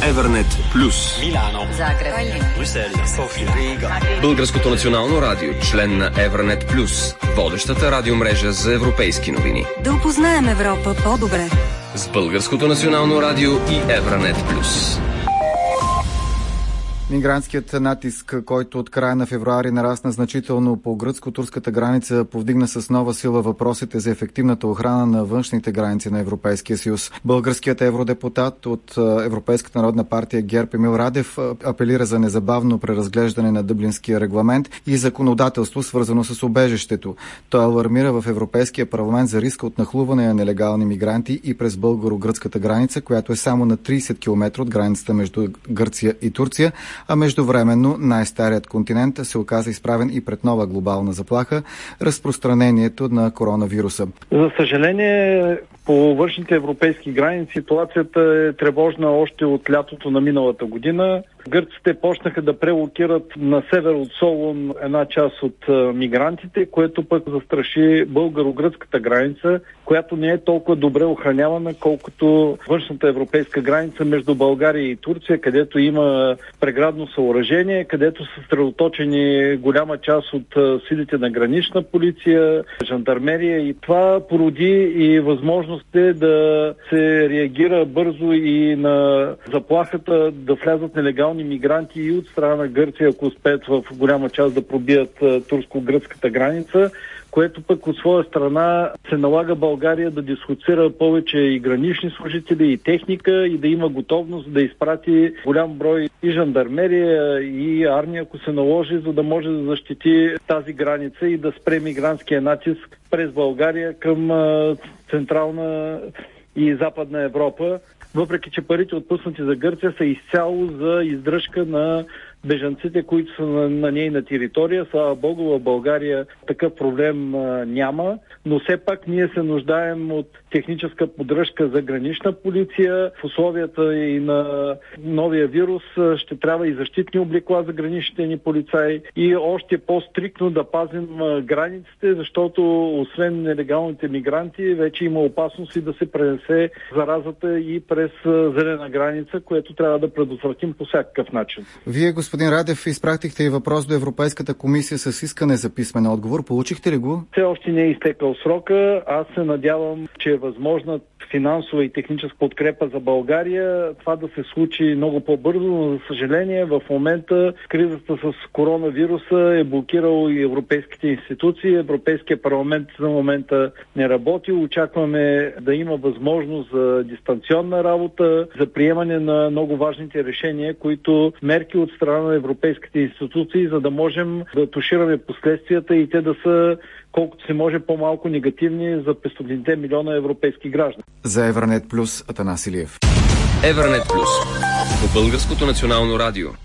Евернет Плюс. Милано, Загреб, Брюксел, София, Рига. Българското национално радио, член на Евернет Плюс, водещата радиомрежа за европейски новини. да опознаем Европа по-добре. С Българското национално радио и Евернет Плюс. Мигрантският натиск, който от края на февруари нарасна значително по гръцко-турската граница, повдигна с нова сила въпросите за ефективната охрана на външните граници на Европейския съюз. Българският евродепутат от Европейската народна партия ГЕРБ Емил Радев апелира за незабавно преразглеждане на Дъблинския регламент и законодателство, свързано с убежището. Той алармира в Европейския парламент за риска от нахлуване на нелегални мигранти и през българо-гръцката граница, която е само на 30 км от границата между Гърция и Турция, а междувременно най-старият континент се оказа изправен и пред нова глобална заплаха – разпространението на коронавируса. За съжаление, по външните европейски граници ситуацията е тревожна още от лятото на миналата година. Гърците почнаха да прелокират на север от Солун една част от мигрантите, което пък застраши българо-гръцката граница, която не е толкова добре охранявана, колкото външната европейска граница между България и Турция, където има преградно съоръжение, където са съсредоточени голяма част от силите на гранична полиция, жандармерия, и това породи и възможността да се реагира бързо и на заплахата да влязат нелегални мигранти и от страна на Гърция, ако успеят в голяма част да пробият турско-гръцката граница, което пък от своя страна се налага България да дислоцира повече и гранични служители, и техника, и да има готовност да изпрати голям брой и жандармерия, и армия, ако се наложи, за да може да защити тази граница и да спре мигрантския натиск през България към Централна и Западна Европа, въпреки че парите отпуснати за Гърция са изцяло за издръжка на бежанците, които са на нейна територия. Слава Богу, в България такъв проблем няма, но все пак ние се нуждаем от техническа поддръжка за гранична полиция. В условията и на новия вирус ще трябва и защитни облекла за граничните ни полицаи и още по-стриктно да пазим границите, защото освен нелегалните мигранти, вече има опасност и да се пренесе заразата и през зелена граница, което трябва да предотвратим по всякакъв начин. Вие, господин Радев, изпратихте и въпрос до Европейската комисия с искане за писмен отговор. Получихте ли го? Все още не е изтекал срока. Аз се надявам, че е възможна финансова и техническа подкрепа за България. Това да се случи много по-бързо, но за съжаление в момента кризата с коронавируса е блокирал и европейските институции. Европейския парламент за момента не работи. Очакваме да има възможност за дистанционна работа, за приемане на много важните решения, които мерки от страна на европейските институции, за да можем да тушираме последствията и те да са колкото се може по-малко негативни за 500 милиона европейски граждани. За Евернет Плюс, Атанас Илиев. Евернет Плюс по Българското национално радио.